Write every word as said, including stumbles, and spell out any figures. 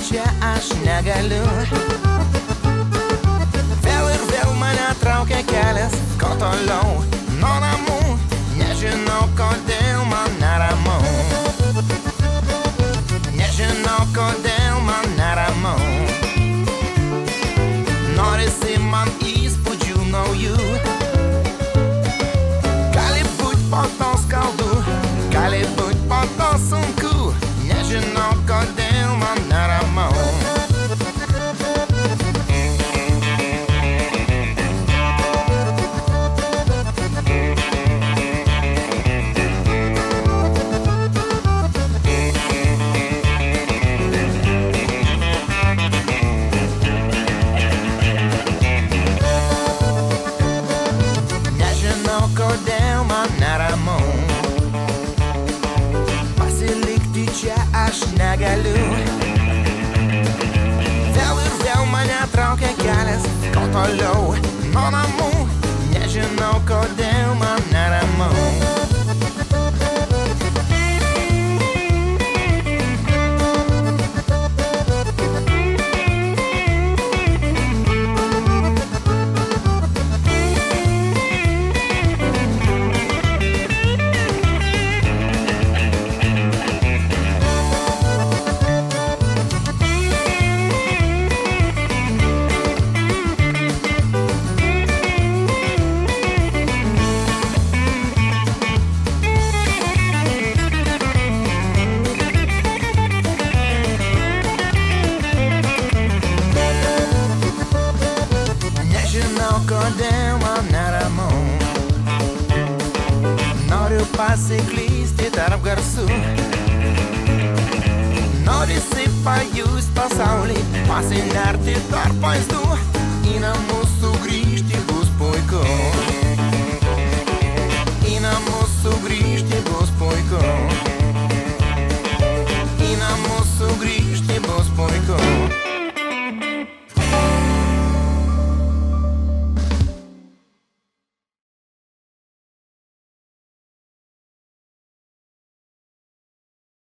čia aš negaliu. Vėl ir vėl mane traukia kelias, ko toliau nuo namų. Nežinau, kodėl man neramu. Nežinau, kodėl man neramu. Norisi man įspūdžių naujų. Gali būt po to skaudu, gali būt po to sunku. Nežinau, kodėl man neramu. Kodėl man neramu. Pasilikti čia aš negaliu. Vėl ir vėl mane traukia kelias, ko toliau nuo namų. Nežinau, kodėl man neramu. Kodėl man neramu. Noriu pasiklysti tarp garsų. Norisi pajust pasaulį, pasinerti tarp vaizdų.